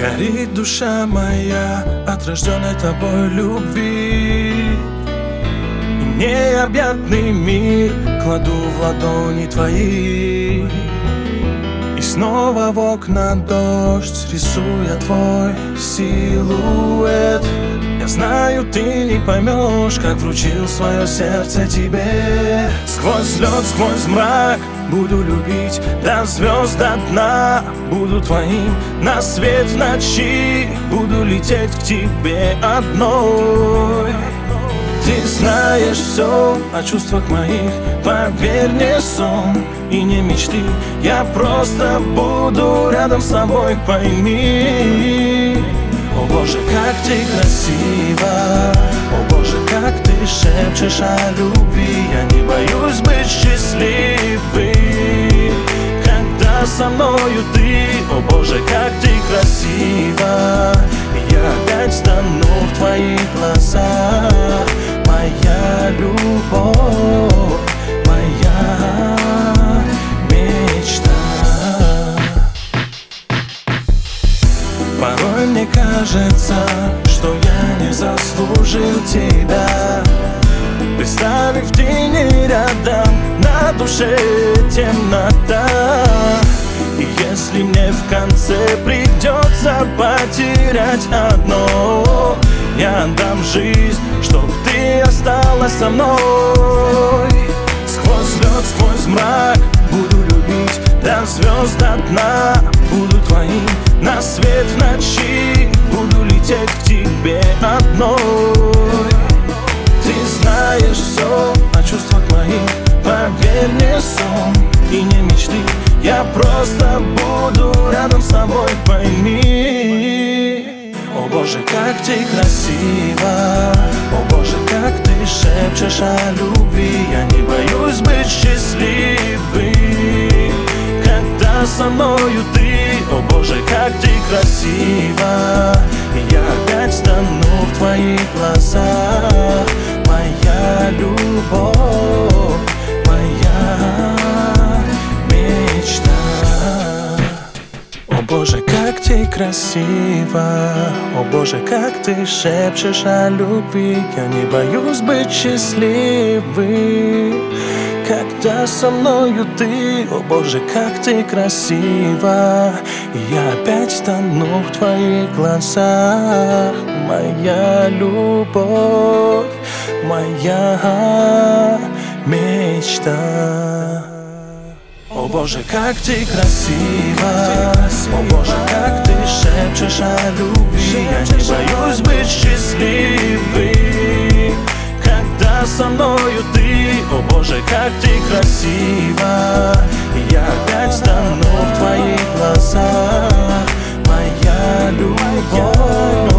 Горит душа моя от рожденной тобой любви. И необъятный мир кладу в ладони твои. И снова в окна дождь, рисуя твой силуэт. Я знаю, ты не поймешь, как вручил свое сердце тебе. Сквозь лед, сквозь мрак буду любить до звезд, до дна. Буду твоим на свет в ночи. Буду лететь к тебе одной. Ты знаешь все о чувствах моих, поверь, не сон и не мечты. Я просто буду рядом с тобой, пойми. О Боже, как ты красива, о Боже, как ты шепчешь о любви. Я не боюсь быть счастливым, когда со мною ты. О Боже, как ты красива, я опять тону в твоих глазах. Моя любовь, моя мечта. Порой мне кажется, что я не заслужил тебя. Представив в тени рядом, на душе темнота. И если мне в конце придется потерять одно, я отдам жизнь, чтоб ты осталась со мной. Сквозь лед, сквозь мрак буду любить до звезд, до дна. Буду твоим на свет в ночи. Буду лететь к тебе одной. Ты знаешь все о чувствах моих, поверь, не сон и не мечты. Я просто буду рядом с тобой, пойми. О Боже, как ты красива, о Боже, как ты шепчешь о любви. Я не боюсь быть счастливым, когда со мною ты. О Боже, как ты красива, я опять тону в твоих глазах. Моя любовь, моя мечта. О Боже, как ты красива, о Боже, как ты шепчешь о любви. Я не боюсь быть счастливым, когда со мною ты. О Боже, как ты красива, я опять тону в твоих глазах. Моя любовь, моя мечта. О Боже, как ты красива, о Боже, как ты шепчешь о любви. Я не боюсь быть счастливым, когда со мною ты. О Боже, как ты красива, я опять тону в твоих глазах. Моя любовь.